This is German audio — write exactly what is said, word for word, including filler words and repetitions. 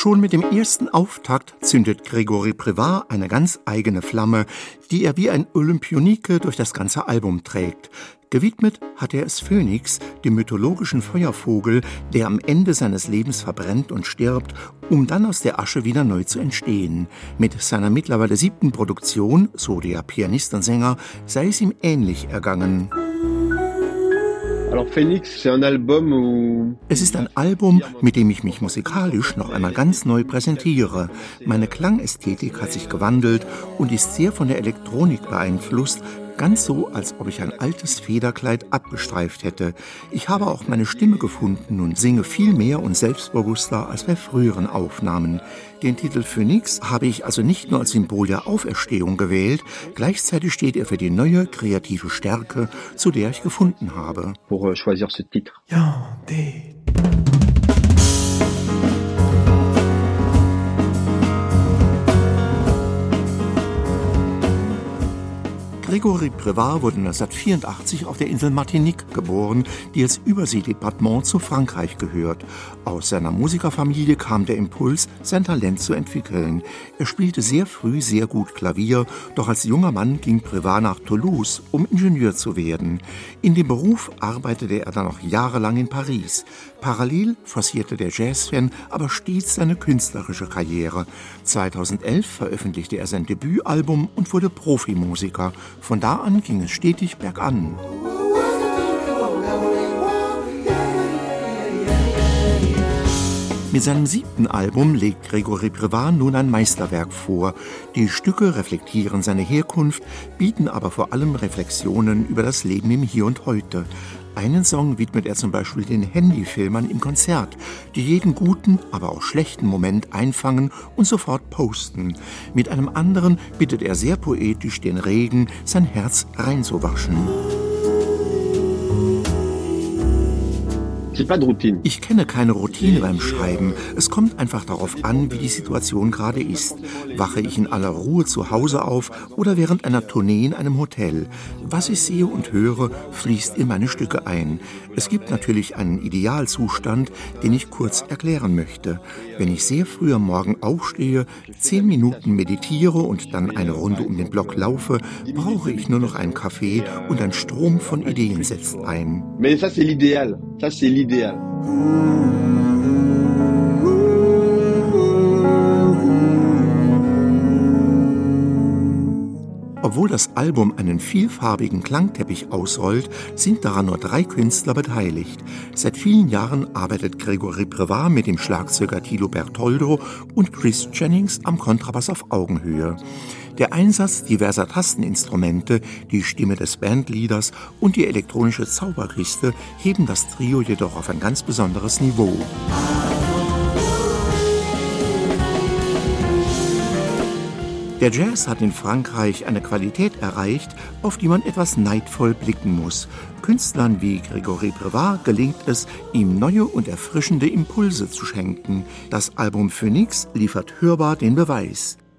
Schon mit dem ersten Auftakt zündet Grégory Prévat eine ganz eigene Flamme, die er wie ein Olympionike durch das ganze Album trägt. Gewidmet hat er es Phönix, dem mythologischen Feuervogel, der am Ende seines Lebens verbrennt und stirbt, um dann aus der Asche wieder neu zu entstehen. Mit seiner mittlerweile siebten Produktion, so der Pianist und Sänger, sei es ihm ähnlich ergangen. Es ist ein Album, mit dem ich mich musikalisch noch einmal ganz neu präsentiere. Meine Klangästhetik hat sich gewandelt und ist sehr von der Elektronik beeinflusst, ganz so, als ob ich ein altes Federkleid abgestreift hätte. Ich habe auch meine Stimme gefunden und singe viel mehr und selbstbewusster als bei früheren Aufnahmen. Den Titel Phönix habe ich also nicht nur als Symbol der Auferstehung gewählt, gleichzeitig steht er für die neue kreative Stärke, zu der ich gefunden habe. Pour choisir ce titre. Ja, die. Grégory Prévat wurde neunzehnhundertvierundachtzig auf der Insel Martinique geboren, die als Überseedepartement zu Frankreich gehört. Aus seiner Musikerfamilie kam der Impuls, sein Talent zu entwickeln. Er spielte sehr früh sehr gut Klavier, doch als junger Mann ging Prévat nach Toulouse, um Ingenieur zu werden. In dem Beruf arbeitete er dann noch jahrelang in Paris. Parallel forcierte der Jazzfan aber stets seine künstlerische Karriere. zweitausendelf veröffentlichte er sein Debütalbum und wurde Profimusiker. Von da an ging es stetig bergan. Mit seinem siebten Album legt Grégory Prévat nun ein Meisterwerk vor. Die Stücke reflektieren seine Herkunft, bieten aber vor allem Reflexionen über das Leben im Hier und Heute. Einen Song widmet er zum Beispiel den Handyfilmern im Konzert, die jeden guten, aber auch schlechten Moment einfangen und sofort posten. Mit einem anderen bittet er sehr poetisch den Regen, sein Herz reinzuwaschen. Ich kenne keine Routine beim Schreiben. Es kommt einfach darauf an, wie die Situation gerade ist. Wache ich in aller Ruhe zu Hause auf oder während einer Tournee in einem Hotel? Was ich sehe und höre, fließt in meine Stücke ein. Es gibt natürlich einen Idealzustand, den ich kurz erklären möchte. Wenn ich sehr früh am Morgen aufstehe, zehn Minuten meditiere und dann eine Runde um den Block laufe, brauche ich nur noch einen Kaffee und ein Strom von Ideen setzt ein. Mais ça c'est l'idéal. Ça c'est l'idéal. Obwohl das Album einen vielfarbigen Klangteppich ausrollt, sind daran nur drei Künstler beteiligt. Seit vielen Jahren arbeitet Grégory Prévat mit dem Schlagzeuger Tilo Bertoldo und Chris Jennings am Kontrabass auf Augenhöhe. Der Einsatz diverser Tasteninstrumente, die Stimme des Bandleaders und die elektronische Zauberkiste heben das Trio jedoch auf ein ganz besonderes Niveau. Der Jazz hat in Frankreich eine Qualität erreicht, auf die man etwas neidvoll blicken muss. Künstlern wie Grégory Prévat gelingt es, ihm neue und erfrischende Impulse zu schenken. Das Album Phönix liefert hörbar den Beweis.